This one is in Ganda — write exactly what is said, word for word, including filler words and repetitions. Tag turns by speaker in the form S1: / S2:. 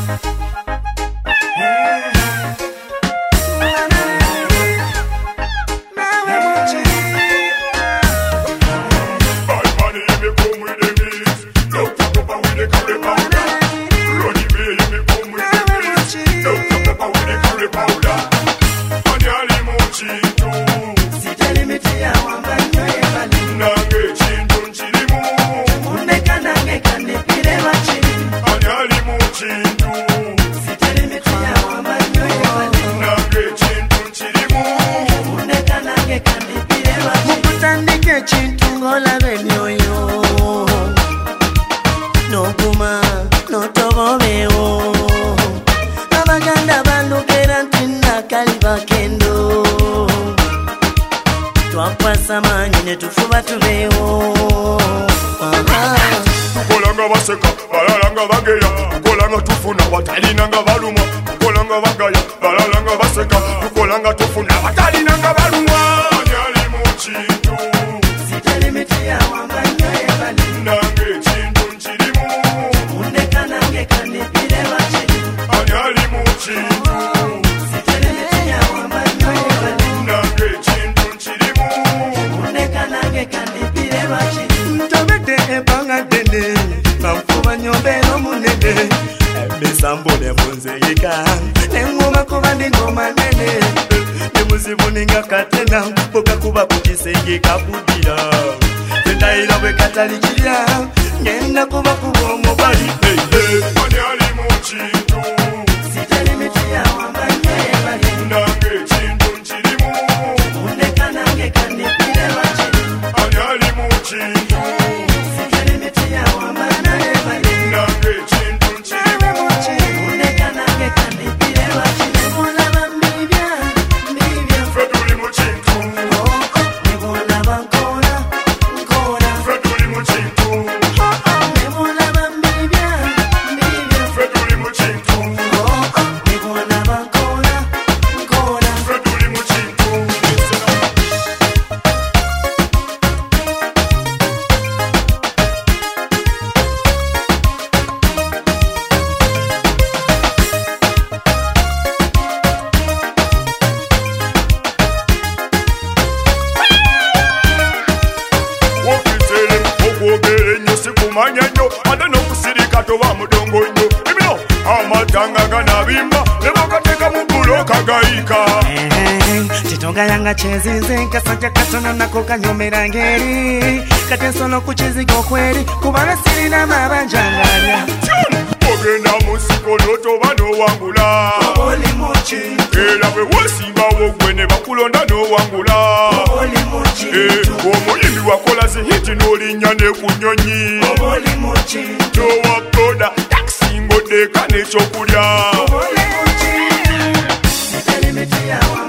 S1: Kolanga baseka, balalanga bageya. Kolanga tufuna, batalinanga baluma. Kolanga bagaya, balalanga baseka. Kolanga tufuna, batalinanga baluma. Anyali muchintu,
S2: sitali miti ya wambanya ebali.
S1: Nange chintu nchirimu,
S2: undeka nange kanipire wachiri.
S1: Anyali muchintu,
S2: sitali miti ya wambanya ebali.
S1: Nange chintu nchirimu,
S2: undeka nange kanipire wachiri.
S3: Ntobete ebanga dende, bamfuba nyombero munene. Ebisambule munzeyika, nengoma kuba ndi ngoma nene. Nemuzibu ninga katena, boka kuba kukisenge kabudira. Tendayira bwe katalikira, ngenda kuba kuba omubali. Hey, hey.
S1: Anyali muchintu,
S2: sitali miti ya wambanya ebali.
S1: nange chintu nchirimu,
S2: undeka nange kanipire wachiri.
S1: anyali muchintu,
S2: sitali miti ya wambanya ebali.
S1: nange chintu nchirimu,
S2: undeka nange kanipire wachiri. Mulaba mbibya, mbibya.
S1: feduli muchintu,
S2: Nebulaba nkora, nkora.
S1: feduli muchintu,
S2: Nebulaba mbibya, mbibya.
S1: feduli muchintu,
S2: Nebulaba nkora, nkora.
S1: feduli muchintu. Wokitele, okwogere nnyo sikumanya nnyo ate n'okusirika toba mudongo nnyo ebino amatanga ganabimba ne bakateeka mu buloka gayika
S3: Chitongayanga chezinze nkasanja katono nako kanyomera ngeri katensolo kuchizigo kweri kubana sirina mabanjangalya
S1: ogenda mu nsiko n'otoba n'owangula
S2: Oli muchintu,
S1: era bwe weesimbawo gwe ne bakulonda n'owangula
S2: oli muchintu,
S1: omuyimbi wakola zihiti n'olinnya ne ku nnyonyi
S2: oli muchintu,
S1: towa boda takisi ng'oddeeka n'ekyokulya
S2: oli muchintu. Sitali miti ya wambanya